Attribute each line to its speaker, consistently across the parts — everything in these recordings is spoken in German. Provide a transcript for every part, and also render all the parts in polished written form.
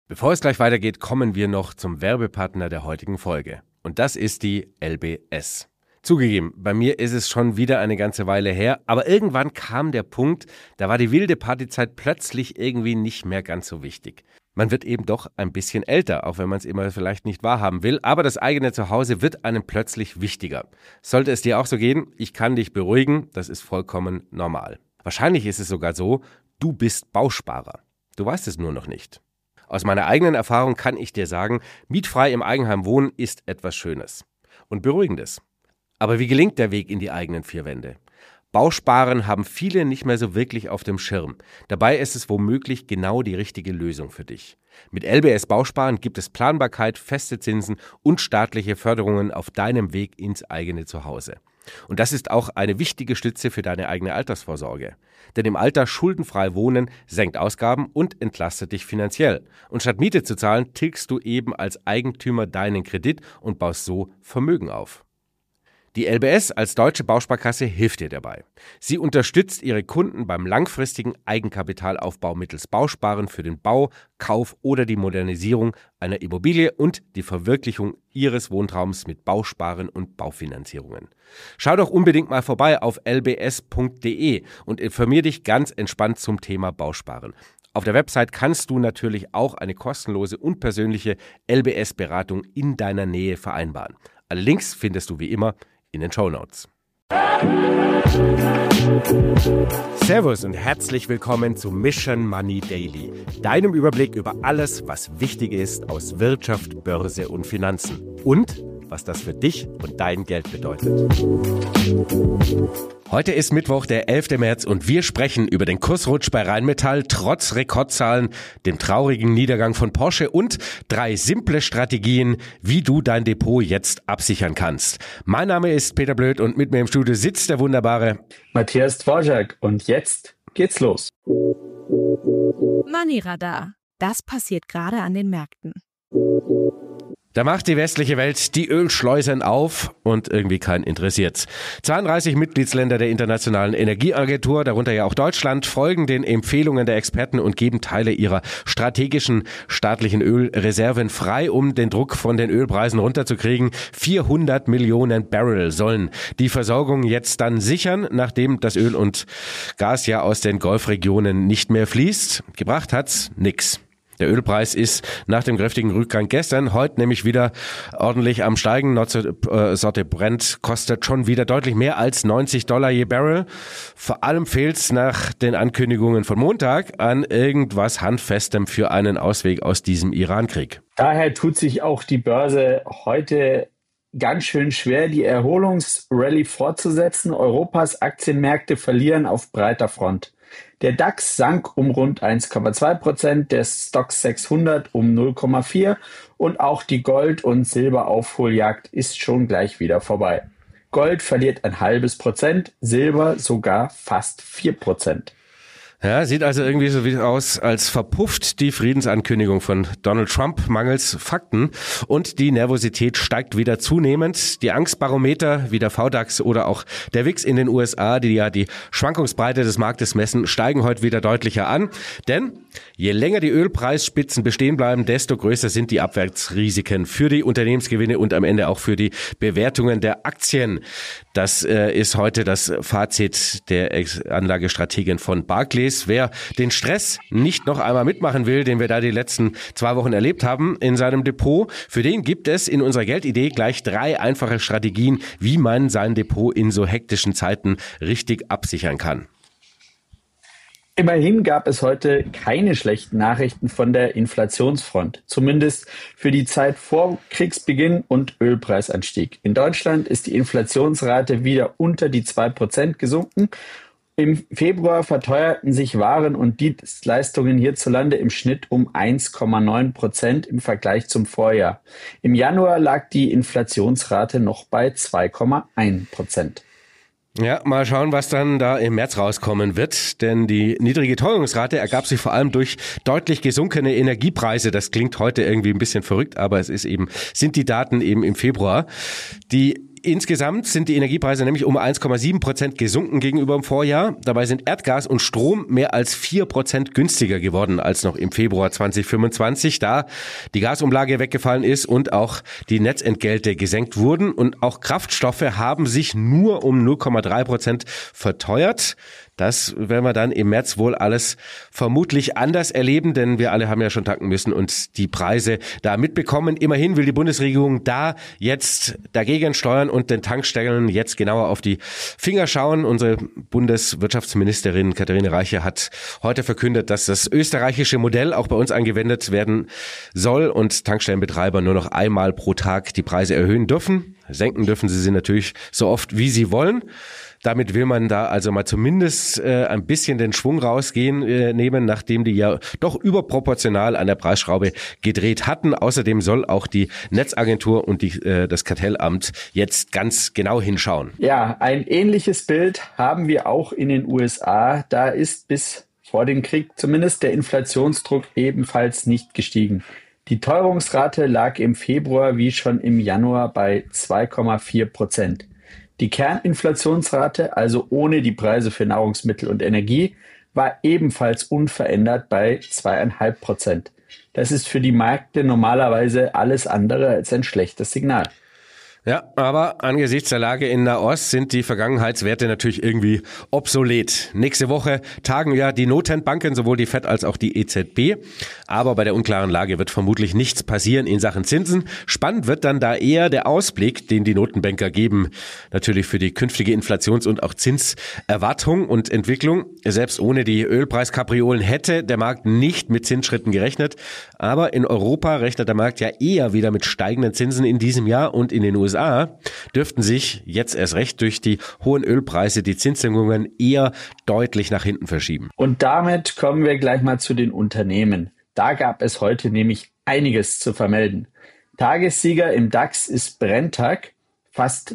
Speaker 1: Bevor es gleich weitergeht, kommen wir noch zum Werbepartner der heutigen Folge. Und das ist die LBS. Zugegeben, bei mir ist es schon wieder eine ganze Weile her, aber irgendwann kam der Punkt, da war die wilde Partyzeit plötzlich irgendwie nicht mehr ganz so wichtig. Man wird eben doch ein bisschen älter, auch wenn man es immer vielleicht nicht wahrhaben will, aber das eigene Zuhause wird einem plötzlich wichtiger. Sollte es dir auch so gehen, ich kann dich beruhigen, das ist vollkommen normal. Wahrscheinlich ist es sogar so, du bist Bausparer. Du weißt es nur noch nicht. Aus meiner eigenen Erfahrung kann ich dir sagen, mietfrei im Eigenheim wohnen ist etwas Schönes und Beruhigendes. Aber wie gelingt der Weg in die eigenen vier Wände? Bausparen haben viele nicht mehr so wirklich auf dem Schirm. Dabei ist es womöglich genau die richtige Lösung für dich. Mit LBS Bausparen gibt es Planbarkeit, feste Zinsen und staatliche Förderungen auf deinem Weg ins eigene Zuhause. Und das ist auch eine wichtige Stütze für deine eigene Altersvorsorge. Denn im Alter schuldenfrei wohnen senkt Ausgaben und entlastet dich finanziell. Und statt Miete zu zahlen, tilgst du eben als Eigentümer deinen Kredit und baust so Vermögen auf. Die LBS als deutsche Bausparkasse hilft dir dabei. Sie unterstützt ihre Kunden beim langfristigen Eigenkapitalaufbau mittels Bausparen für den Bau, Kauf oder die Modernisierung einer Immobilie und die Verwirklichung ihres Wohntraums mit Bausparen und Baufinanzierungen. Schau doch unbedingt mal vorbei auf lbs.de und informier dich ganz entspannt zum Thema Bausparen. Auf der Website kannst du natürlich auch eine kostenlose und persönliche LBS-Beratung in deiner Nähe vereinbaren. Alle Links findest du wie immer in den Shownotes. Servus und herzlich willkommen zu Mission Money Daily, deinem Überblick über alles, was wichtig ist aus Wirtschaft, Börse und Finanzen und was das für dich und dein Geld bedeutet. Heute ist Mittwoch, der 11. März und wir sprechen über den Kursrutsch bei Rheinmetall trotz Rekordzahlen, dem traurigen Niedergang von Porsche und 3 simple Strategien, wie du dein Depot jetzt absichern kannst. Mein Name ist Peter Blöd und mit mir im Studio sitzt der wunderbare
Speaker 2: Matthias Dvorak und jetzt geht's los.
Speaker 3: Money Radar. Das passiert gerade an den Märkten.
Speaker 1: Da macht die westliche Welt die Ölschleusen auf und irgendwie keinen interessiert's. 32 Mitgliedsländer der Internationalen Energieagentur, darunter ja auch Deutschland, folgen den Empfehlungen der Experten und geben Teile ihrer strategischen staatlichen Ölreserven frei, um den Druck von den Ölpreisen runterzukriegen. 400 Millionen Barrel sollen die Versorgung jetzt dann sichern, nachdem das Öl und Gas ja aus den Golfregionen nicht mehr fließt. Gebracht hat's nix. Der Ölpreis ist nach dem kräftigen Rückgang gestern heute nämlich wieder ordentlich am Steigen. Nordsorte Brent kostet schon wieder deutlich mehr als $90 je Barrel. Vor allem fehlt es nach den Ankündigungen von Montag an irgendwas Handfestem für einen Ausweg aus diesem Iran-Krieg.
Speaker 2: Daher tut sich auch die Börse heute ganz schön schwer, die Erholungsrallye fortzusetzen. Europas Aktienmärkte verlieren auf breiter Front. Der DAX sank um rund 1,2%, der Stoxx 600 um 0,4% und auch die Gold- und Silberaufholjagd ist schon gleich wieder vorbei. Gold verliert 0,5%, Silber sogar fast 4%.
Speaker 1: Ja, sieht also irgendwie so aus, als verpufft die Friedensankündigung von Donald Trump mangels Fakten und die Nervosität steigt wieder zunehmend. Die Angstbarometer wie der VDAX oder auch der WIX in den USA, die ja die Schwankungsbreite des Marktes messen, steigen heute wieder deutlicher an. Denn je länger die Ölpreisspitzen bestehen bleiben, desto größer sind die Abwärtsrisiken für die Unternehmensgewinne und am Ende auch für die Bewertungen der Aktien. Das ist heute das Fazit der Anlagestrategin von Barclays. Wer den Stress nicht noch einmal mitmachen will, den wir da die letzten 2 Wochen erlebt haben in seinem Depot, für den gibt es in unserer Geldidee gleich 3 einfache Strategien, wie man sein Depot in so hektischen Zeiten richtig absichern kann.
Speaker 2: Immerhin gab es heute keine schlechten Nachrichten von der Inflationsfront, zumindest für die Zeit vor Kriegsbeginn und Ölpreisanstieg. In Deutschland ist die Inflationsrate wieder unter die 2% gesunken. Im Februar verteuerten sich Waren und Dienstleistungen hierzulande im Schnitt um 1,9% im Vergleich zum Vorjahr. Im Januar lag die Inflationsrate noch bei 2,1%.
Speaker 1: Ja, mal schauen, was dann da im März rauskommen wird, denn die niedrige Teuerungsrate ergab sich vor allem durch deutlich gesunkene Energiepreise. Das klingt heute irgendwie ein bisschen verrückt, aber sind die Daten eben im Februar. Die Insgesamt sind die Energiepreise nämlich um 1,7% gesunken gegenüber dem Vorjahr. Dabei sind Erdgas und Strom mehr als 4% günstiger geworden als noch im Februar 2025, da die Gasumlage weggefallen ist und auch die Netzentgelte gesenkt wurden. Und auch Kraftstoffe haben sich nur um 0,3% verteuert. Das werden wir dann im März wohl alles vermutlich anders erleben, denn wir alle haben ja schon tanken müssen und die Preise da mitbekommen. Immerhin will die Bundesregierung da jetzt dagegen steuern und den Tankstellen jetzt genauer auf die Finger schauen. Unsere Bundeswirtschaftsministerin Katharina Reiche hat heute verkündet, dass das österreichische Modell auch bei uns angewendet werden soll und Tankstellenbetreiber nur noch einmal pro Tag die Preise erhöhen dürfen. Senken dürfen sie natürlich so oft, wie sie wollen. Damit will man da also mal zumindest ein bisschen den Schwung nehmen, nachdem die ja doch überproportional an der Preisschraube gedreht hatten. Außerdem soll auch die Netzagentur und das Kartellamt jetzt ganz genau hinschauen.
Speaker 2: Ja, ein ähnliches Bild haben wir auch in den USA. Da ist bis vor dem Krieg zumindest der Inflationsdruck ebenfalls nicht gestiegen. Die Teuerungsrate lag im Februar wie schon im Januar bei 2,4%. Die Kerninflationsrate, also ohne die Preise für Nahrungsmittel und Energie, war ebenfalls unverändert bei 2,5%. Das ist für die Märkte normalerweise alles andere als ein schlechtes Signal.
Speaker 1: Ja, aber angesichts der Lage in Nahost sind die Vergangenheitswerte natürlich irgendwie obsolet. Nächste Woche tagen ja die Notenbanken, sowohl die FED als auch die EZB. Aber bei der unklaren Lage wird vermutlich nichts passieren in Sachen Zinsen. Spannend wird dann da eher der Ausblick, den die Notenbanker geben, natürlich für die künftige Inflations- und auch Zinserwartung und Entwicklung. Selbst ohne die Ölpreiskapriolen hätte der Markt nicht mit Zinsschritten gerechnet. Aber in Europa rechnet der Markt ja eher wieder mit steigenden Zinsen in diesem Jahr und in den USA dürften sich jetzt erst recht durch die hohen Ölpreise die Zinssenkungen eher deutlich nach hinten verschieben.
Speaker 2: Und damit kommen wir gleich mal zu den Unternehmen. Da gab es heute nämlich einiges zu vermelden. Tagessieger im DAX ist Brenntag. Fast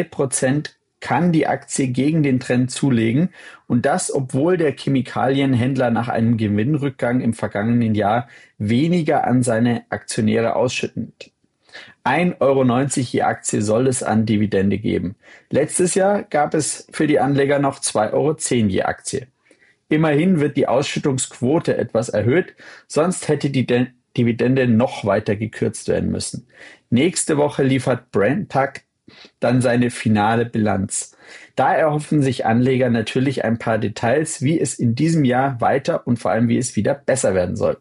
Speaker 2: 3% kann die Aktie gegen den Trend zulegen. Und das, obwohl der Chemikalienhändler nach einem Gewinnrückgang im vergangenen Jahr weniger an seine Aktionäre ausschüttet. 1,90 Euro je Aktie soll es an Dividende geben. Letztes Jahr gab es für die Anleger noch 2,10 Euro je Aktie. Immerhin wird die Ausschüttungsquote etwas erhöht, sonst hätte die Dividende noch weiter gekürzt werden müssen. Nächste Woche liefert Brenntag dann seine finale Bilanz. Da erhoffen sich Anleger natürlich ein paar Details, wie es in diesem Jahr weiter und vor allem wie es wieder besser werden soll.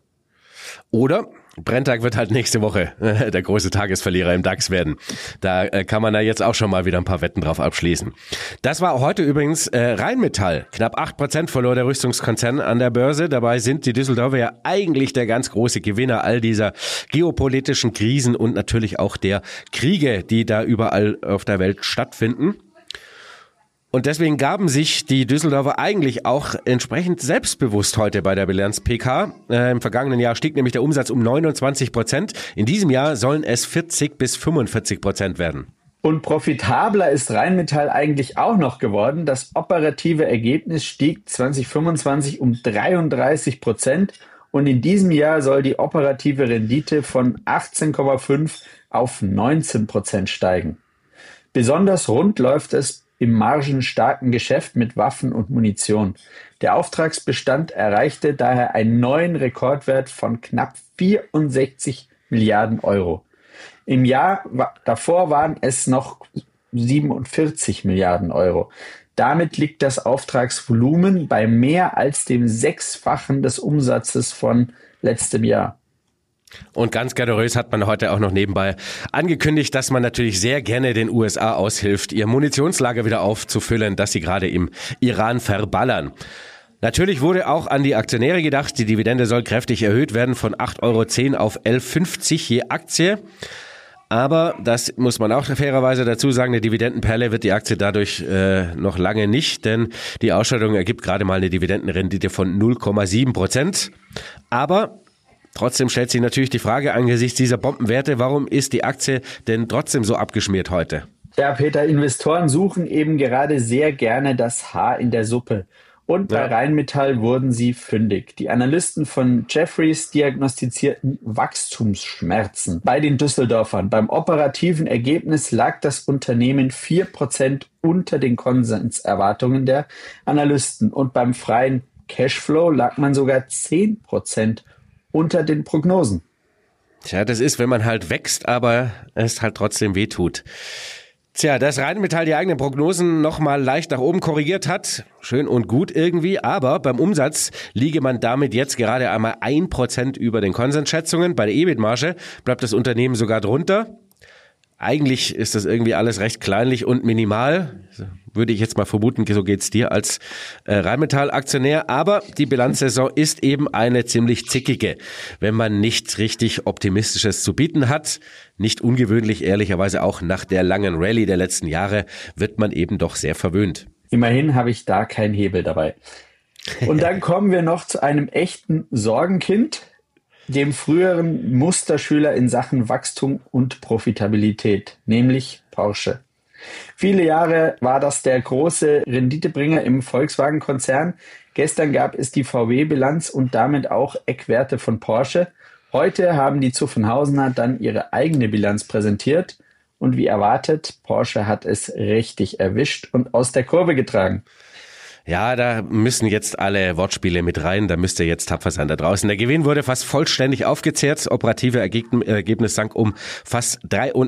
Speaker 1: Oder Brenntag wird halt nächste Woche der große Tagesverlierer im DAX werden. Da kann man da jetzt auch schon mal wieder ein paar Wetten drauf abschließen. Das war heute übrigens Rheinmetall. Knapp 8% verlor der Rüstungskonzern an der Börse. Dabei sind die Düsseldorfer ja eigentlich der ganz große Gewinner all dieser geopolitischen Krisen und natürlich auch der Kriege, die da überall auf der Welt stattfinden. Und deswegen gaben sich die Düsseldorfer eigentlich auch entsprechend selbstbewusst heute bei der Bilanz PK. Im vergangenen Jahr stieg nämlich der Umsatz um 29%. In diesem Jahr sollen es 40-45% werden.
Speaker 2: Und profitabler ist Rheinmetall eigentlich auch noch geworden. Das operative Ergebnis stieg 2025 um 33% und in diesem Jahr soll die operative Rendite von 18,5 auf 19% steigen. Besonders rund läuft es im margenstarken Geschäft mit Waffen und Munition. Der Auftragsbestand erreichte daher einen neuen Rekordwert von knapp 64 Milliarden Euro. Im Jahr davor waren es noch 47 Milliarden Euro. Damit liegt das Auftragsvolumen bei mehr als dem Sechsfachen des Umsatzes von letztem Jahr.
Speaker 1: Und ganz generös hat man heute auch noch nebenbei angekündigt, dass man natürlich sehr gerne den USA aushilft, ihr Munitionslager wieder aufzufüllen, das sie gerade im Iran verballern. Natürlich wurde auch an die Aktionäre gedacht. Die Dividende soll kräftig erhöht werden von 8,10 Euro auf 11,50 je Aktie. Aber das muss man auch fairerweise dazu sagen, eine Dividendenperle wird die Aktie dadurch noch lange nicht, denn die Ausschüttung ergibt gerade mal eine Dividendenrendite von 0,7%. Aber trotzdem stellt sich natürlich die Frage angesichts dieser Bombenwerte, warum ist die Aktie denn trotzdem so abgeschmiert heute?
Speaker 2: Ja, Peter, Investoren suchen eben gerade sehr gerne das Haar in der Suppe. Und bei Rheinmetall wurden sie fündig. Die Analysten von Jefferies diagnostizierten Wachstumsschmerzen bei den Düsseldorfern. Beim operativen Ergebnis lag das Unternehmen 4% unter den Konsenserwartungen der Analysten. Und beim freien Cashflow lag man sogar 10% unter den Prognosen.
Speaker 1: Tja, das ist, wenn man halt wächst, aber es halt trotzdem wehtut. Tja, dass Rheinmetall die eigenen Prognosen nochmal leicht nach oben korrigiert hat, schön und gut irgendwie, aber beim Umsatz liege man damit jetzt gerade einmal 1% über den Konsensschätzungen. Bei der EBIT-Marge bleibt das Unternehmen sogar drunter. Eigentlich ist das irgendwie alles recht kleinlich und minimal, würde ich jetzt mal vermuten, so geht's dir als Rheinmetall-Aktionär. Aber die Bilanzsaison ist eben eine ziemlich zickige, wenn man nicht richtig Optimistisches zu bieten hat. Nicht ungewöhnlich, ehrlicherweise auch nach der langen Rallye der letzten Jahre, wird man eben doch sehr verwöhnt.
Speaker 2: Immerhin habe ich da keinen Hebel dabei. Und dann kommen wir noch zu einem echten Sorgenkind, dem früheren Musterschüler in Sachen Wachstum und Profitabilität, nämlich Porsche. Viele Jahre war das der große Renditebringer im Volkswagen-Konzern. Gestern gab es die VW-Bilanz und damit auch Eckwerte von Porsche. Heute haben die Zuffenhausener dann ihre eigene Bilanz präsentiert. Und wie erwartet, Porsche hat es richtig erwischt und aus der Kurve getragen.
Speaker 1: Ja, da müssen jetzt alle Wortspiele mit rein, da müsst ihr jetzt tapfer sein da draußen. Der Gewinn wurde fast vollständig aufgezehrt, das operative Ergebnis sank um fast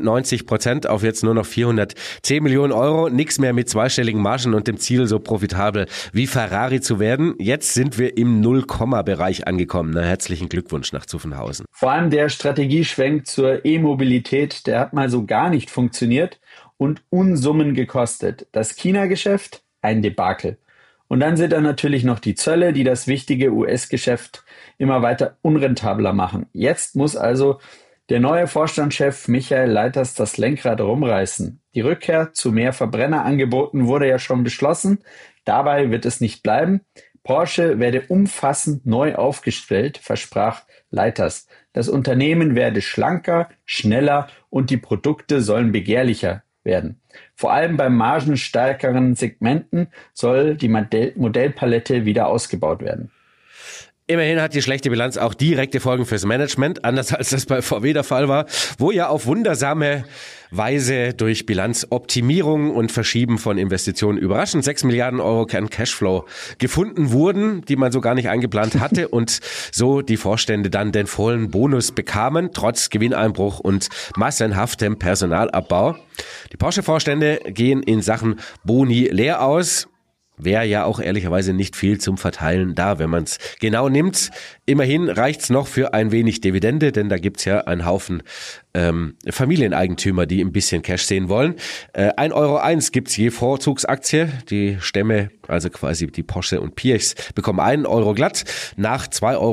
Speaker 1: 93% auf jetzt nur noch 410 Millionen Euro. Nix mehr mit zweistelligen Margen und dem Ziel, so profitabel wie Ferrari zu werden. Jetzt sind wir im Null-Komma-Bereich angekommen. Na, herzlichen Glückwunsch nach Zuffenhausen.
Speaker 2: Vor allem der Strategieschwenk zur E-Mobilität, der hat mal so gar nicht funktioniert und Unsummen gekostet. Das China-Geschäft, ein Debakel. Und dann sind da natürlich noch die Zölle, die das wichtige US-Geschäft immer weiter unrentabler machen. Jetzt muss also der neue Vorstandschef Michael Leiters das Lenkrad rumreißen. Die Rückkehr zu mehr Verbrennerangeboten wurde ja schon beschlossen. Dabei wird es nicht bleiben. Porsche werde umfassend neu aufgestellt, versprach Leiters. Das Unternehmen werde schlanker, schneller und die Produkte sollen begehrlicher werden. Vor allem bei margenstärkeren Segmenten soll die Modellpalette wieder ausgebaut werden.
Speaker 1: Immerhin hat die schlechte Bilanz auch direkte Folgen fürs Management, anders als das bei VW der Fall war, wo ja auf wundersame Weise durch Bilanzoptimierung und Verschieben von Investitionen überraschend 6 Milliarden Euro an Cashflow gefunden wurden, die man so gar nicht eingeplant hatte und so die Vorstände dann den vollen Bonus bekamen, trotz Gewinneinbruch und massenhaftem Personalabbau. Die Porsche-Vorstände gehen in Sachen Boni leer aus. Wäre ja auch ehrlicherweise nicht viel zum Verteilen da, wenn man es genau nimmt. Immerhin reicht's noch für ein wenig Dividende, denn da gibt's ja einen Haufen Familieneigentümer, die ein bisschen Cash sehen wollen. 1,01 Euro gibt's je Vorzugsaktie. Die Stämme, also quasi die Porsche und Pirchs, bekommen 1 Euro glatt nach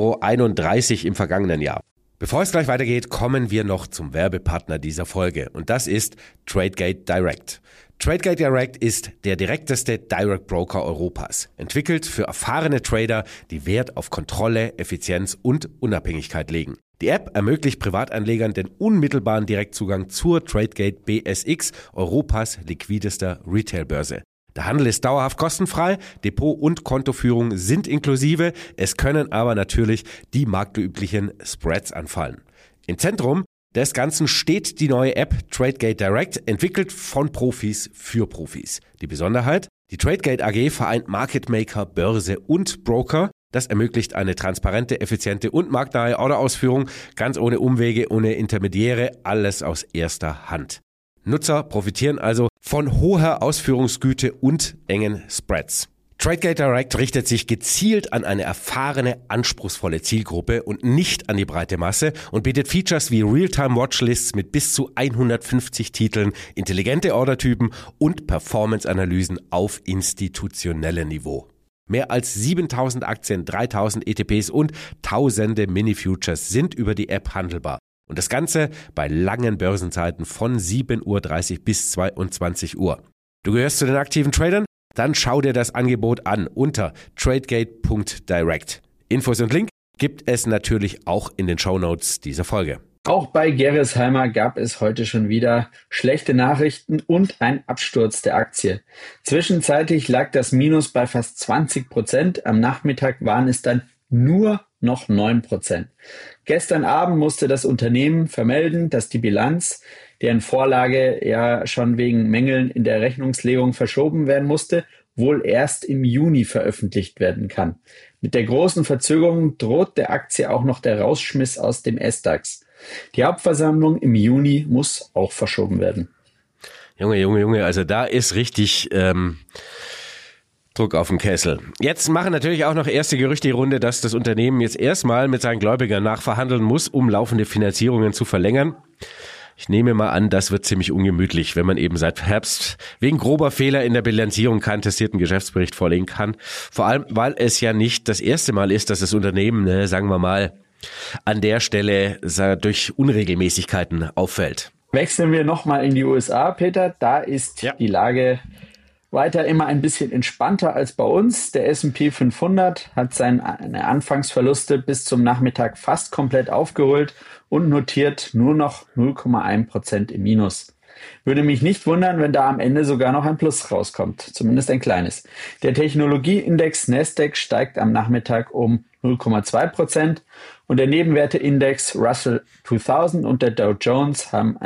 Speaker 1: 2,31 Euro im vergangenen Jahr. Bevor es gleich weitergeht, kommen wir noch zum Werbepartner dieser Folge und das ist Tradegate Direct. Tradegate Direct ist der direkteste Direct Broker Europas, entwickelt für erfahrene Trader, die Wert auf Kontrolle, Effizienz und Unabhängigkeit legen. Die App ermöglicht Privatanlegern den unmittelbaren Direktzugang zur Tradegate BSX, Europas liquidester Retailbörse. Der Handel ist dauerhaft kostenfrei, Depot- und Kontoführung sind inklusive, es können aber natürlich die marktüblichen Spreads anfallen. Im Zentrum des Ganzen steht die neue App Tradegate Direct, entwickelt von Profis für Profis. Die Besonderheit? Die Tradegate AG vereint Market Maker, Börse und Broker. Das ermöglicht eine transparente, effiziente und marktnahe Orderausführung, ganz ohne Umwege, ohne Intermediäre, alles aus erster Hand. Nutzer profitieren also von hoher Ausführungsgüte und engen Spreads. Tradegate Direct richtet sich gezielt an eine erfahrene, anspruchsvolle Zielgruppe und nicht an die breite Masse und bietet Features wie Realtime-Watchlists mit bis zu 150 Titeln, intelligente Ordertypen und Performance-Analysen auf institutionellem Niveau. Mehr als 7000 Aktien, 3000 ETPs und tausende Mini-Futures sind über die App handelbar. Und das Ganze bei langen Börsenzeiten von 7:30 Uhr bis 22 Uhr. Du gehörst zu den aktiven Tradern? Dann schau dir das Angebot an unter tradegate.direct. Infos und Link gibt es natürlich auch in den Shownotes dieser Folge.
Speaker 2: Auch bei Gerresheimer gab es heute schon wieder schlechte Nachrichten und ein Absturz der Aktie. Zwischenzeitlich lag das Minus bei fast 20%. Am Nachmittag waren es dann nur noch 9%. Gestern Abend musste das Unternehmen vermelden, dass die Bilanz, deren Vorlage ja schon wegen Mängeln in der Rechnungslegung verschoben werden musste, wohl erst im Juni veröffentlicht werden kann. Mit der großen Verzögerung droht der Aktie auch noch der Rausschmiss aus dem SDAX. Die Hauptversammlung im Juni muss auch verschoben werden.
Speaker 1: Junge, also da ist richtig Druck auf den Kessel. Jetzt machen natürlich auch noch erste Gerüchte die Runde, dass das Unternehmen jetzt erstmal mit seinen Gläubigern nachverhandeln muss, um laufende Finanzierungen zu verlängern. Ich nehme mal an, das wird ziemlich ungemütlich, wenn man eben seit Herbst wegen grober Fehler in der Bilanzierung keinen testierten Geschäftsbericht vorlegen kann. Vor allem, weil es ja nicht das erste Mal ist, dass das Unternehmen, sagen wir mal, an der Stelle durch Unregelmäßigkeiten auffällt.
Speaker 2: Wechseln wir nochmal in die USA, Peter. Da ist die Lage weiter immer ein bisschen entspannter als bei uns. Der S&P 500 hat seine Anfangsverluste bis zum Nachmittag fast komplett aufgeholt und notiert nur noch 0,1% im Minus. Würde mich nicht wundern, wenn da am Ende sogar noch ein Plus rauskommt, zumindest ein kleines. Der Technologieindex Nasdaq steigt am Nachmittag um 0,2% und der Nebenwerteindex Russell 2000 und der Dow Jones haben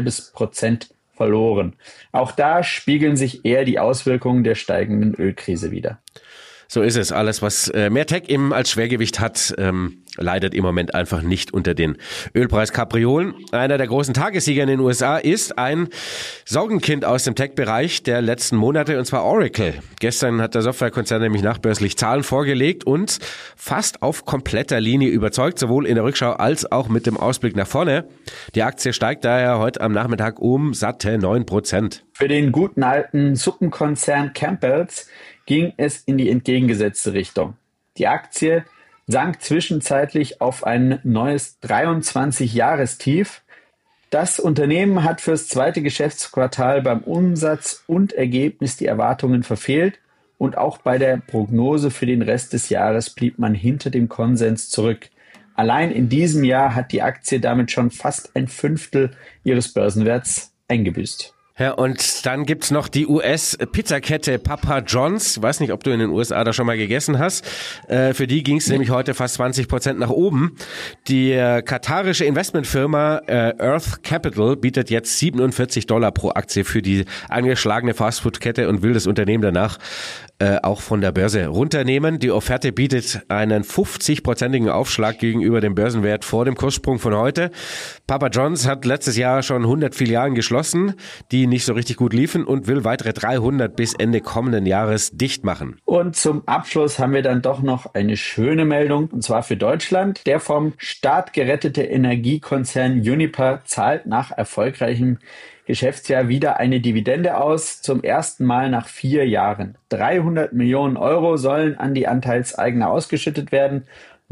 Speaker 2: 0,5% verloren. Auch da spiegeln sich eher die Auswirkungen der steigenden Ölkrise wider.
Speaker 1: So ist es. Alles, was mehr Tech eben als Schwergewicht hat, leidet im Moment einfach nicht unter den Ölpreiskapriolen. Einer der großen Tagessieger in den USA ist ein Sorgenkind aus dem Tech-Bereich der letzten Monate, und zwar Oracle. Gestern hat der Softwarekonzern nämlich nachbörslich Zahlen vorgelegt und fast auf kompletter Linie überzeugt, sowohl in der Rückschau als auch mit dem Ausblick nach vorne. Die Aktie steigt daher heute am Nachmittag um satte 9%.
Speaker 2: Für den guten alten Suppenkonzern Campbell's ging es in die entgegengesetzte Richtung. Die Aktie sank zwischenzeitlich auf ein neues 23-Jahrestief. Das Unternehmen hat fürs zweite Geschäftsquartal beim Umsatz und Ergebnis die Erwartungen verfehlt und auch bei der Prognose für den Rest des Jahres blieb man hinter dem Konsens zurück. Allein in diesem Jahr hat die Aktie damit schon fast ein Fünftel ihres Börsenwerts eingebüßt.
Speaker 1: Ja, und dann gibt's noch die US-Pizzakette Papa John's. Ich weiß nicht, ob du in den USA da schon mal gegessen hast. Für die ging's nämlich heute fast 20% nach oben. Die katarische Investmentfirma Earth Capital bietet jetzt $47 pro Aktie für die angeschlagene Fastfood-Kette und will das Unternehmen danach auch von der Börse runternehmen. Die Offerte bietet einen 50-prozentigen Aufschlag gegenüber dem Börsenwert vor dem Kurssprung von heute. Papa John's hat letztes Jahr schon 100 Filialen geschlossen, die nicht so richtig gut liefen, und will weitere 300 bis Ende kommenden Jahres dicht machen.
Speaker 2: Und zum Abschluss haben wir dann doch noch eine schöne Meldung, und zwar für Deutschland. Der vom Staat gerettete Energiekonzern Uniper zahlt nach erfolgreichem Geschäftsjahr wieder eine Dividende aus, zum ersten Mal nach 4 Jahren. 300 Millionen Euro sollen an die Anteilseigner ausgeschüttet werden.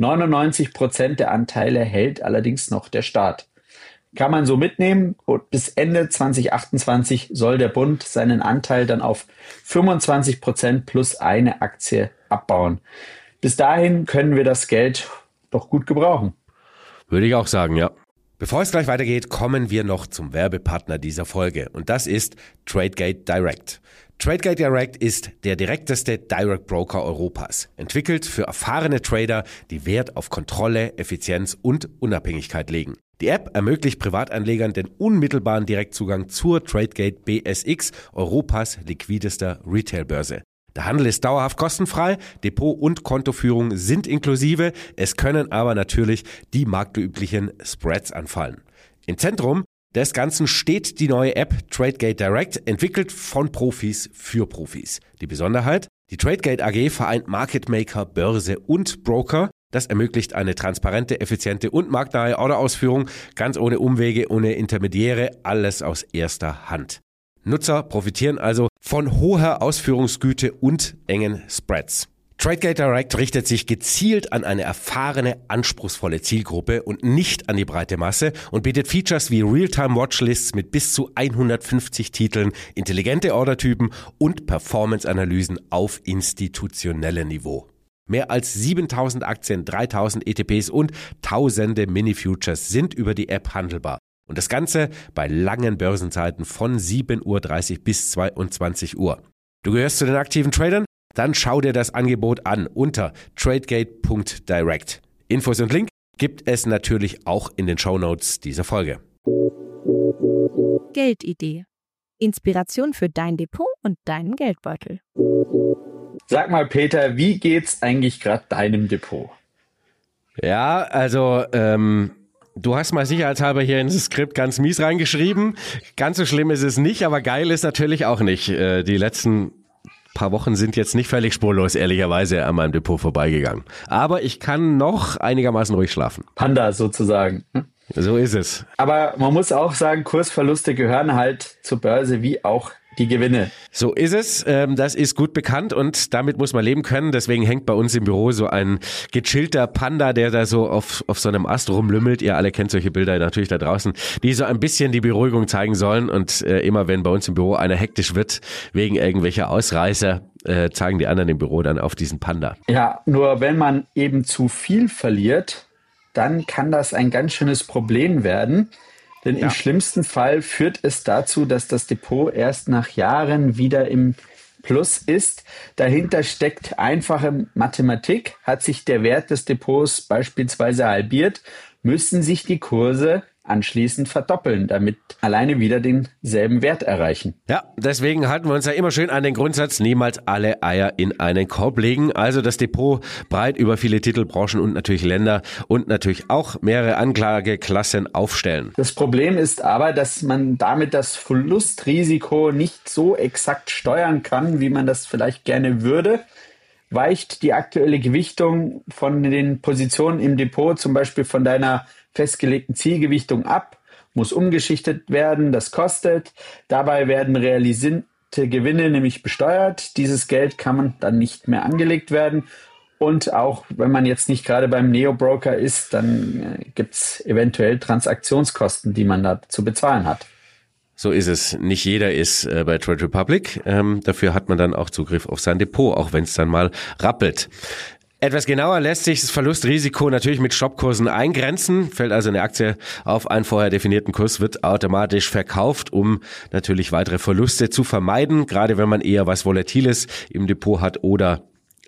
Speaker 2: 99% der Anteile hält allerdings noch der Staat. Kann man so mitnehmen, und bis Ende 2028 soll der Bund seinen Anteil dann auf 25% plus eine Aktie abbauen. Bis dahin können wir das Geld doch gut gebrauchen.
Speaker 1: Würde ich auch sagen, ja. Bevor es gleich weitergeht, kommen wir noch zum Werbepartner dieser Folge, und das ist Tradegate Direct. Tradegate Direct ist der direkteste Direct Broker Europas, entwickelt für erfahrene Trader, die Wert auf Kontrolle, Effizienz und Unabhängigkeit legen. Die App ermöglicht Privatanlegern den unmittelbaren Direktzugang zur Tradegate BSX, Europas liquidester Retailbörse. Der Handel ist dauerhaft kostenfrei, Depot- und Kontoführung sind inklusive, es können aber natürlich die marktüblichen Spreads anfallen. Im Zentrum des Ganzen steht die neue App Tradegate Direct, entwickelt von Profis für Profis. Die Besonderheit: die Tradegate AG vereint Market Maker, Börse und Broker. Das ermöglicht eine transparente, effiziente und marktnahe Orderausführung, ganz ohne Umwege, ohne Intermediäre, alles aus erster Hand. Nutzer profitieren also von hoher Ausführungsgüte und engen Spreads. Tradegate Direct richtet sich gezielt an eine erfahrene, anspruchsvolle Zielgruppe und nicht an die breite Masse und bietet Features wie Realtime-Watchlists mit bis zu 150 Titeln, intelligente Ordertypen und Performance-Analysen auf institutionellem Niveau. Mehr als 7000 Aktien, 3000 ETPs und tausende Mini-Futures sind über die App handelbar. Und das Ganze bei langen Börsenzeiten von 7:30 Uhr bis 22 Uhr. Du gehörst zu den aktiven Tradern? Dann schau dir das Angebot an unter tradegate.direct. Infos und Link gibt es natürlich auch in den Shownotes dieser Folge.
Speaker 3: Geldidee. Inspiration für dein Depot und deinen Geldbeutel.
Speaker 2: Sag mal, Peter, wie geht's eigentlich gerade deinem Depot?
Speaker 1: Ja, also du hast mal sicherheitshalber hier ins Skript ganz mies reingeschrieben. Ganz so schlimm ist es nicht, aber geil ist natürlich auch nicht. Die letzten paar Wochen sind jetzt nicht völlig spurlos, ehrlicherweise, an meinem Depot vorbeigegangen. Aber ich kann noch einigermaßen ruhig schlafen.
Speaker 2: Panda sozusagen.
Speaker 1: So ist es.
Speaker 2: Aber man muss auch sagen, Kursverluste gehören halt zur Börse wie auch die Gewinne.
Speaker 1: So ist es. Das ist gut bekannt und damit muss man leben können. Deswegen hängt bei uns im Büro so ein gechillter Panda, der da so auf so einem Ast rumlümmelt. Ihr alle kennt solche Bilder natürlich da draußen, die so ein bisschen die Beruhigung zeigen sollen. Und immer wenn bei uns im Büro einer hektisch wird wegen irgendwelcher Ausreißer, zeigen die anderen im Büro dann auf diesen Panda.
Speaker 2: Ja, nur wenn man eben zu viel verliert, dann kann das ein ganz schönes Problem werden. Denn im schlimmsten Fall führt es dazu, dass das Depot erst nach Jahren wieder im Plus ist. Dahinter steckt einfache Mathematik. Hat sich der Wert des Depots beispielsweise halbiert, müssen sich die Kurse anschließend verdoppeln, damit alleine wieder denselben Wert erreichen.
Speaker 1: Ja, deswegen halten wir uns ja immer schön an den Grundsatz, niemals alle Eier in einen Korb legen. Also das Depot breit über viele Titel, Branchen und natürlich Länder und natürlich auch mehrere Anlageklassen aufstellen.
Speaker 2: Das Problem ist aber, dass man damit das Verlustrisiko nicht so exakt steuern kann, wie man das vielleicht gerne würde. Weicht die aktuelle Gewichtung von den Positionen im Depot, zum Beispiel von deiner festgelegten Zielgewichtung ab, muss umgeschichtet werden, das kostet. Dabei werden realisierte Gewinne nämlich besteuert. Dieses Geld kann man dann nicht mehr angelegt werden. Und auch wenn man jetzt nicht gerade beim Neo-Broker ist, dann gibt es eventuell Transaktionskosten, die man da zu bezahlen hat.
Speaker 1: So ist es. Nicht jeder ist bei Trade Republic. Dafür hat man dann auch Zugriff auf sein Depot, auch wenn es dann mal rappelt. Etwas genauer lässt sich das Verlustrisiko natürlich mit Stoppkursen eingrenzen. Fällt also eine Aktie auf einen vorher definierten Kurs, wird automatisch verkauft, um natürlich weitere Verluste zu vermeiden. Gerade wenn man eher was Volatiles im Depot hat oder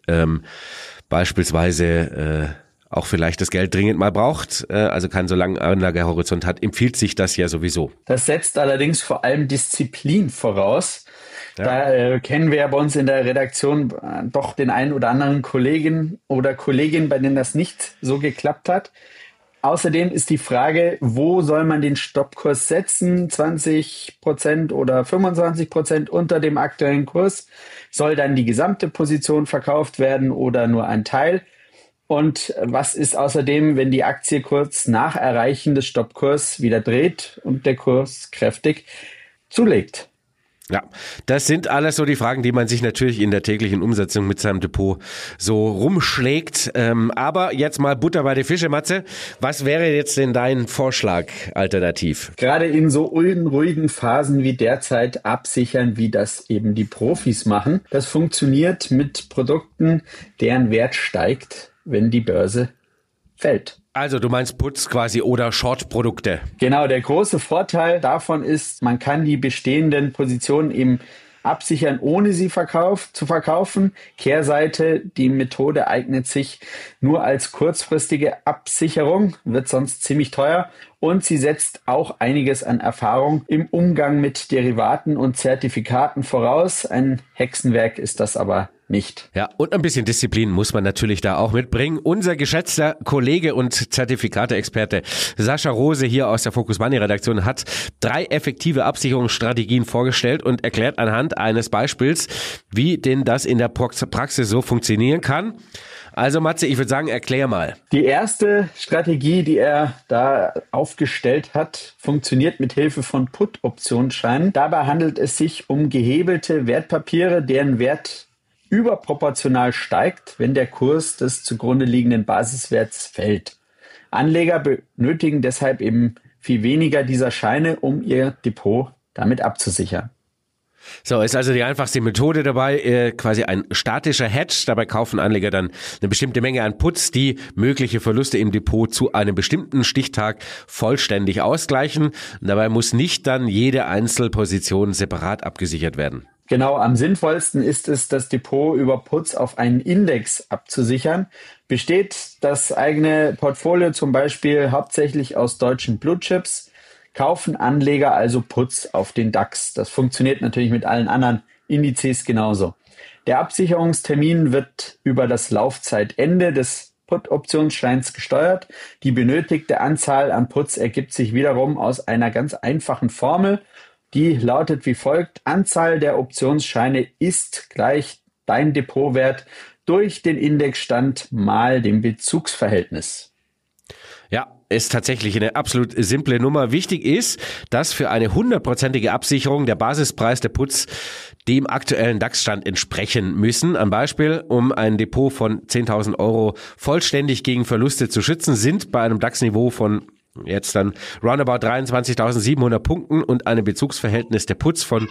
Speaker 1: beispielsweise auch vielleicht das Geld dringend mal braucht, also keinen so langen Anlagehorizont hat, empfiehlt sich das ja sowieso.
Speaker 2: Das setzt allerdings vor allem Disziplin voraus. Ja. Da kennen wir ja bei uns in der Redaktion doch den einen oder anderen Kollegen oder Kollegin, bei denen das nicht so geklappt hat. Außerdem ist die Frage, wo soll man den Stoppkurs setzen? 20% oder 25% unter dem aktuellen Kurs? Soll dann die gesamte Position verkauft werden oder nur ein Teil? Und was ist außerdem, wenn die Aktie kurz nach Erreichen des Stoppkurs wieder dreht und der Kurs kräftig zulegt?
Speaker 1: Ja, das sind alles so die Fragen, die man sich natürlich in der täglichen Umsetzung mit seinem Depot so rumschlägt. Aber jetzt mal Butter bei die Fische, Matze. Was wäre jetzt denn dein Vorschlag alternativ?
Speaker 2: Gerade in so unruhigen Phasen wie derzeit absichern, wie das eben die Profis machen. Das funktioniert mit Produkten, deren Wert steigt, wenn die Börse fällt.
Speaker 1: Also du meinst Putz quasi oder Short-Produkte.
Speaker 2: Genau, der große Vorteil davon ist, man kann die bestehenden Positionen eben absichern, ohne sie zu verkaufen. Kehrseite, die Methode eignet sich nur als kurzfristige Absicherung, wird sonst ziemlich teuer. Und sie setzt auch einiges an Erfahrung im Umgang mit Derivaten und Zertifikaten voraus. Ein Hexenwerk ist das aber nicht.
Speaker 1: Ja, und ein bisschen Disziplin muss man natürlich da auch mitbringen. Unser geschätzter Kollege und Zertifikate-Experte Sascha Rose hier aus der Focus Money Redaktion hat 3 effektive Absicherungsstrategien vorgestellt und erklärt anhand eines Beispiels, wie denn das in der Praxis so funktionieren kann. Also Matze, ich würde sagen, erklär mal.
Speaker 2: Die erste Strategie, die er da aufgestellt hat, funktioniert mit Hilfe von Put-Optionsscheinen. Dabei handelt es sich um gehebelte Wertpapiere, deren Wert überproportional steigt, wenn der Kurs des zugrunde liegenden Basiswerts fällt. Anleger benötigen deshalb eben viel weniger dieser Scheine, um ihr Depot damit abzusichern.
Speaker 1: So, ist also die einfachste Methode dabei, quasi ein statischer Hedge. Dabei kaufen Anleger dann eine bestimmte Menge an Puts, die mögliche Verluste im Depot zu einem bestimmten Stichtag vollständig ausgleichen. Und dabei muss nicht dann jede Einzelposition separat abgesichert werden.
Speaker 2: Genau, am sinnvollsten ist es, das Depot über Puts auf einen Index abzusichern. Besteht das eigene Portfolio zum Beispiel hauptsächlich aus deutschen Blue Chips, kaufen Anleger also Puts auf den DAX. Das funktioniert natürlich mit allen anderen Indizes genauso. Der Absicherungstermin wird über das Laufzeitende des Put-Optionsscheins gesteuert. Die benötigte Anzahl an Puts ergibt sich wiederum aus einer ganz einfachen Formel. Die lautet wie folgt: Anzahl der Optionsscheine ist gleich dein Depotwert durch den Indexstand mal dem Bezugsverhältnis.
Speaker 1: Ja, ist tatsächlich eine absolut simple Nummer. Wichtig ist, dass für eine 100%ige Absicherung der Basispreis der Puts dem aktuellen DAX-Stand entsprechen müssen. Ein Beispiel: um ein Depot von 10.000 Euro vollständig gegen Verluste zu schützen, sind bei einem DAX-Niveau von jetzt dann roundabout 23.700 Punkten und einem Bezugsverhältnis der Puts von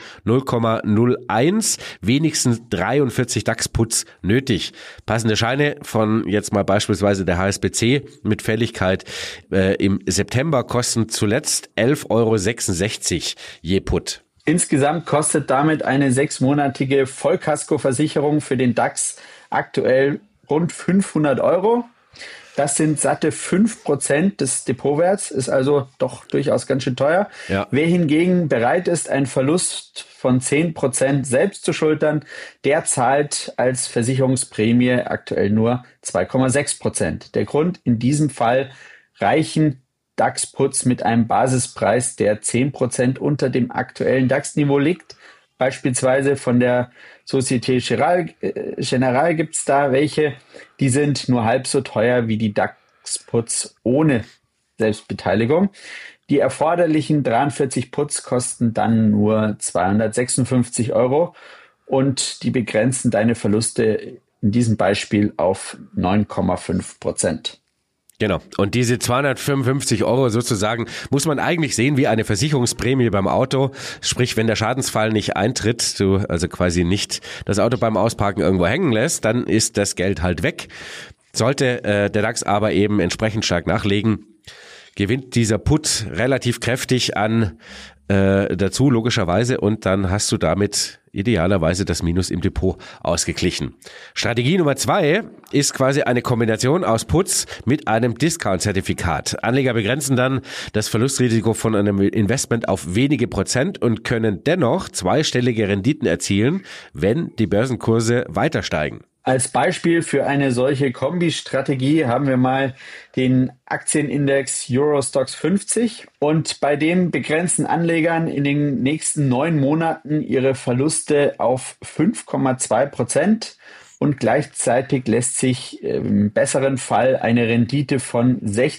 Speaker 1: 0,01 wenigstens 43 DAX-Puts nötig. Passende Scheine von jetzt mal beispielsweise der HSBC mit Fälligkeit im September kosten zuletzt 11,66 € je Put.
Speaker 2: Insgesamt kostet damit eine 6-monatige Vollkaskoversicherung für den DAX aktuell rund 500 €. Das sind satte 5% des Depotwerts, ist also doch durchaus ganz schön teuer.
Speaker 1: Ja.
Speaker 2: Wer hingegen bereit ist, einen Verlust von 10% selbst zu schultern, der zahlt als Versicherungsprämie aktuell nur 2,6%. Der Grund: in diesem Fall reichen DAX-Puts mit einem Basispreis, der 10% unter dem aktuellen DAX-Niveau liegt. Beispielsweise von der Société Générale gibt es da welche, die sind nur halb so teuer wie die DAX-Puts ohne Selbstbeteiligung. Die erforderlichen 43 Puts kosten dann nur 256 € und die begrenzen deine Verluste in diesem Beispiel auf 9,5%.
Speaker 1: Genau. Und diese 255 € sozusagen muss man eigentlich sehen wie eine Versicherungsprämie beim Auto. Sprich, wenn der Schadensfall nicht eintritt, du also quasi nicht das Auto beim Ausparken irgendwo hängen lässt, dann ist das Geld halt weg. Sollte der DAX aber eben entsprechend stark nachlegen, gewinnt dieser Put relativ kräftig an dazu, logischerweise, und dann hast du damit idealerweise das Minus im Depot ausgeglichen. Strategie Nummer 2 ist quasi eine Kombination aus Puts mit einem Discount-Zertifikat. Anleger begrenzen dann das Verlustrisiko von einem Investment auf wenige Prozent und können dennoch zweistellige Renditen erzielen, wenn die Börsenkurse weiter steigen.
Speaker 2: Als Beispiel für eine solche Kombi-Strategie haben wir mal den Aktienindex Eurostoxx 50 und bei dem begrenzen Anlegern in den nächsten 9 Monaten ihre Verluste auf 5,2% und gleichzeitig lässt sich im besseren Fall eine Rendite von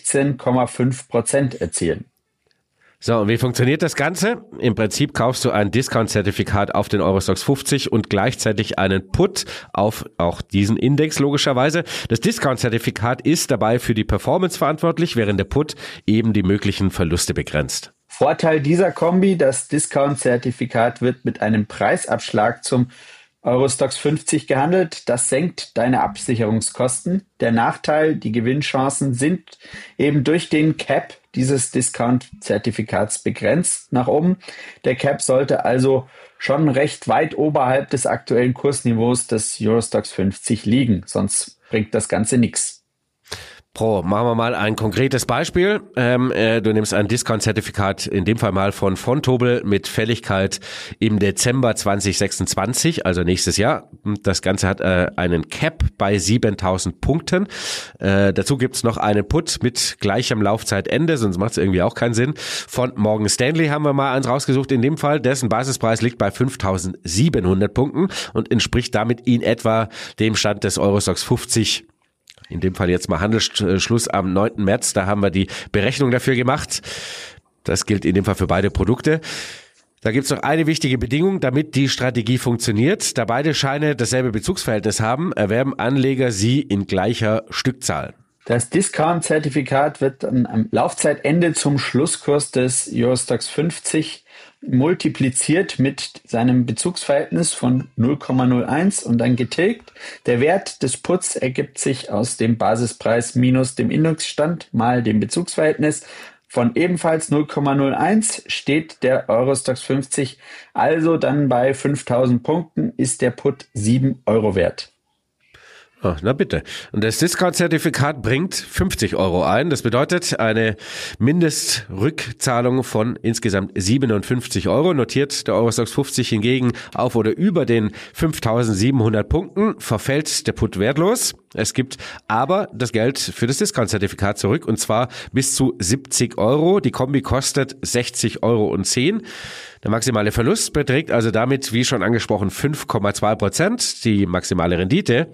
Speaker 2: 16,5% erzielen.
Speaker 1: So, und wie funktioniert das Ganze? Im Prinzip kaufst du ein Discount-Zertifikat auf den Eurostoxx 50 und gleichzeitig einen Put auf auch diesen Index logischerweise. Das Discount-Zertifikat ist dabei für die Performance verantwortlich, während der Put eben die möglichen Verluste begrenzt.
Speaker 2: Vorteil dieser Kombi: das Discount-Zertifikat wird mit einem Preisabschlag zum Eurostoxx 50 gehandelt. Das senkt deine Absicherungskosten. Der Nachteil: die Gewinnchancen sind eben durch den Cap dieses Discount-Zertifikats begrenzt nach oben. Der Cap sollte also schon recht weit oberhalb des aktuellen Kursniveaus des Eurostoxx 50 liegen, sonst bringt das Ganze nichts.
Speaker 1: Machen wir mal ein konkretes Beispiel. Du nimmst ein Discount-Zertifikat, in dem Fall mal von Vontobel mit Fälligkeit im Dezember 2026, also nächstes Jahr. Das Ganze hat einen Cap bei 7.000 Punkten. Dazu gibt's noch einen Put mit gleichem Laufzeitende, sonst macht es irgendwie auch keinen Sinn. Von Morgan Stanley haben wir mal eins rausgesucht in dem Fall. Dessen Basispreis liegt bei 5.700 Punkten und entspricht damit in etwa dem Stand des Eurostoxx 50. In dem Fall jetzt mal Handelsschluss am 9. März, da haben wir die Berechnung dafür gemacht. Das gilt in dem Fall für beide Produkte. Da gibt es noch eine wichtige Bedingung, damit die Strategie funktioniert. Da beide Scheine dasselbe Bezugsverhältnis haben, erwerben Anleger sie in gleicher Stückzahl.
Speaker 2: Das Discount-Zertifikat wird dann am Laufzeitende zum Schlusskurs des Eurostoxx 50 multipliziert mit seinem Bezugsverhältnis von 0,01 und dann getilgt. Der Wert des Puts ergibt sich aus dem Basispreis minus dem Indexstand mal dem Bezugsverhältnis. Von ebenfalls 0,01 steht der Eurostoxx 50, also dann bei 5.000 Punkten ist der Put 7 Euro wert.
Speaker 1: Oh, na bitte. Und das Discount-Zertifikat bringt 50 Euro ein. Das bedeutet eine Mindestrückzahlung von insgesamt 57 Euro. Notiert der Eurostoxx 50 hingegen auf oder über den 5.700 Punkten, verfällt der Put wertlos. Es gibt aber das Geld für das Discount-Zertifikat zurück und zwar bis zu 70 Euro. Die Kombi kostet 60,10 Euro. Der maximale Verlust beträgt also damit, wie schon angesprochen, 5,2%. Die maximale Rendite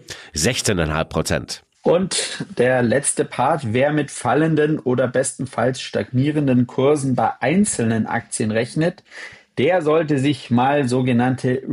Speaker 1: 16,5%.
Speaker 2: Und der letzte Part, wer mit fallenden oder bestenfalls stagnierenden Kursen bei einzelnen Aktien rechnet, der sollte sich mal sogenannte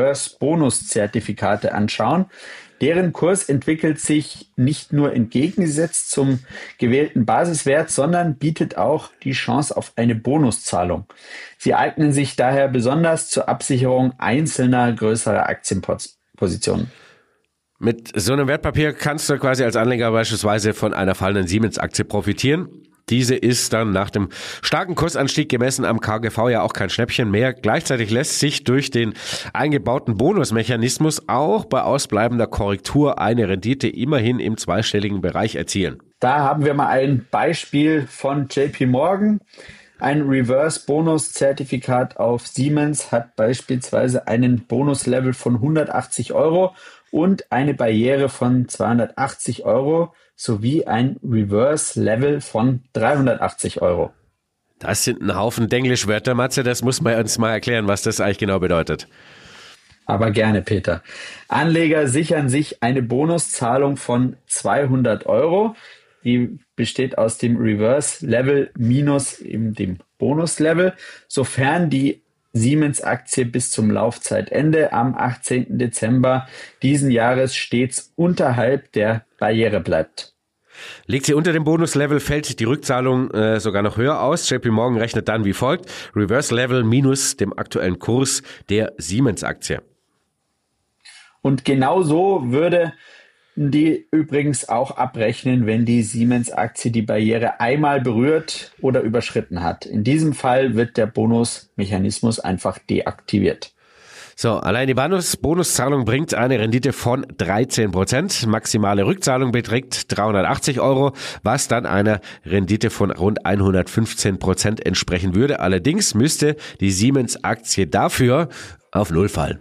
Speaker 2: Reverse-Bonus-Zertifikate anschauen. Deren Kurs entwickelt sich nicht nur entgegengesetzt zum gewählten Basiswert, sondern bietet auch die Chance auf eine Bonuszahlung. Sie eignen sich daher besonders zur Absicherung einzelner größerer Aktienpositionen.
Speaker 1: Mit so einem Wertpapier kannst du quasi als Anleger beispielsweise von einer fallenden Siemens-Aktie profitieren. Diese ist dann nach dem starken Kursanstieg gemessen am KGV ja auch kein Schnäppchen mehr. Gleichzeitig lässt sich durch den eingebauten Bonusmechanismus auch bei ausbleibender Korrektur eine Rendite immerhin im zweistelligen Bereich erzielen.
Speaker 2: Da haben wir mal ein Beispiel von JP Morgan. Ein Reverse-Bonus-Zertifikat auf Siemens hat beispielsweise einen Bonuslevel von 180 Euro und eine Barriere von 280 Euro sowie ein Reverse-Level von 380 Euro.
Speaker 1: Das sind ein Haufen Denglisch-Wörter, Matze. Das muss man uns mal erklären, was das eigentlich genau bedeutet.
Speaker 2: Aber gerne, Peter. Anleger sichern sich eine Bonuszahlung von 200 Euro. Die besteht aus dem Reverse-Level minus eben dem Bonus-Level, sofern die Siemens-Aktie bis zum Laufzeitende am 18. Dezember diesen Jahres stets unterhalb der Barriere bleibt.
Speaker 1: Liegt sie unter dem Bonuslevel, fällt die Rückzahlung sogar noch höher aus. JP Morgan rechnet dann wie folgt: Reverse Level minus dem aktuellen Kurs der Siemens-Aktie.
Speaker 2: Und genau so würde die übrigens auch abrechnen, wenn die Siemens-Aktie die Barriere einmal berührt oder überschritten hat. In diesem Fall wird der Bonusmechanismus einfach deaktiviert.
Speaker 1: So, allein die Bonuszahlung bringt eine Rendite von 13%. Maximale Rückzahlung beträgt 380 Euro, was dann einer Rendite von rund 115% entsprechen würde. Allerdings müsste die Siemens-Aktie dafür auf Null fallen.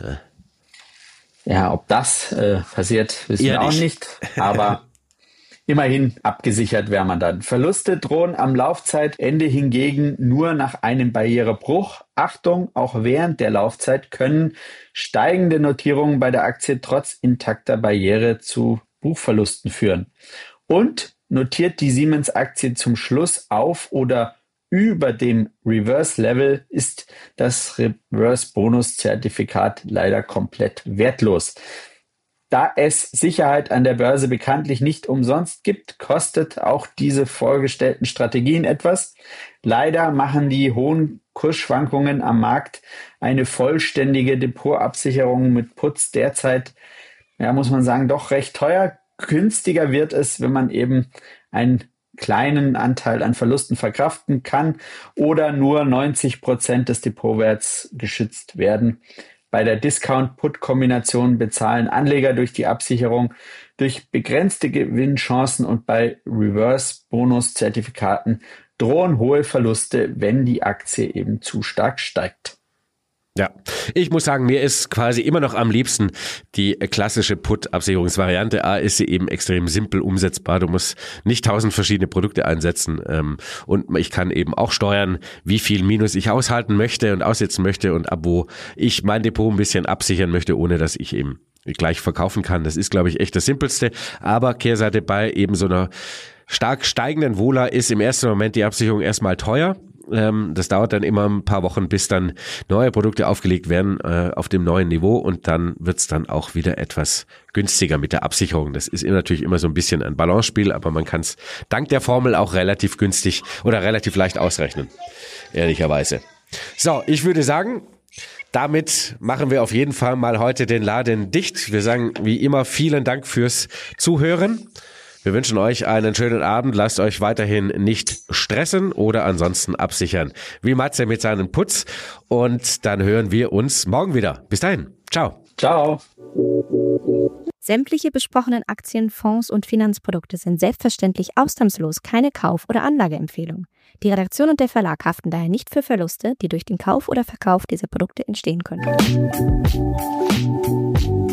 Speaker 2: Ja, ob das passiert, wissen wir auch nicht. Aber immerhin abgesichert wäre man dann. Verluste drohen am Laufzeitende hingegen nur nach einem Barrierebruch. Achtung, auch während der Laufzeit können steigende Notierungen bei der Aktie trotz intakter Barriere zu Buchverlusten führen. Und notiert die Siemens-Aktie zum Schluss auf oder über dem Reverse-Level, ist das Reverse-Bonus-Zertifikat leider komplett wertlos. Da es Sicherheit an der Börse bekanntlich nicht umsonst gibt, kostet auch diese vorgestellten Strategien etwas. Leider machen die hohen Kursschwankungen am Markt eine vollständige Depotabsicherung mit Puts derzeit, muss man sagen, doch recht teuer. Günstiger wird es, wenn man eben einen kleinen Anteil an Verlusten verkraften kann oder nur 90% des Depotwerts geschützt werden. Bei der Discount-Put-Kombination bezahlen Anleger durch die Absicherung durch begrenzte Gewinnchancen und bei Reverse-Bonus-Zertifikaten drohen hohe Verluste, wenn die Aktie eben zu stark steigt.
Speaker 1: Ja, ich muss sagen, mir ist quasi immer noch am liebsten die klassische Put-Absicherungsvariante. A, ist sie eben extrem simpel umsetzbar. Du musst nicht 1000 verschiedene Produkte einsetzen und ich kann eben auch steuern, wie viel Minus ich aushalten möchte und aussitzen möchte und ab wo ich mein Depot ein bisschen absichern möchte, ohne dass ich eben gleich verkaufen kann. Das ist, glaube ich, echt das Simpelste. Aber Kehrseite bei eben so einer stark steigenden Vola ist im ersten Moment die Absicherung erstmal teuer. Das dauert dann immer ein paar Wochen, bis dann neue Produkte aufgelegt werden auf dem neuen Niveau und dann wird's dann auch wieder etwas günstiger mit der Absicherung. Das ist natürlich immer so ein bisschen ein Balance-Spiel, aber man kann es dank der Formel auch relativ günstig oder relativ leicht ausrechnen, ehrlicherweise. So, ich würde sagen, damit machen wir auf jeden Fall mal heute den Laden dicht. Wir sagen wie immer vielen Dank fürs Zuhören. Wir wünschen euch einen schönen Abend. Lasst euch weiterhin nicht stressen oder ansonsten absichern. Wie Matze mit seinem Putz. Und dann hören wir uns morgen wieder. Bis dahin. Ciao.
Speaker 2: Ciao.
Speaker 3: Sämtliche besprochenen Aktien, Fonds und Finanzprodukte sind selbstverständlich ausnahmslos keine Kauf- oder Anlageempfehlung. Die Redaktion und der Verlag haften daher nicht für Verluste, die durch den Kauf oder Verkauf dieser Produkte entstehen können.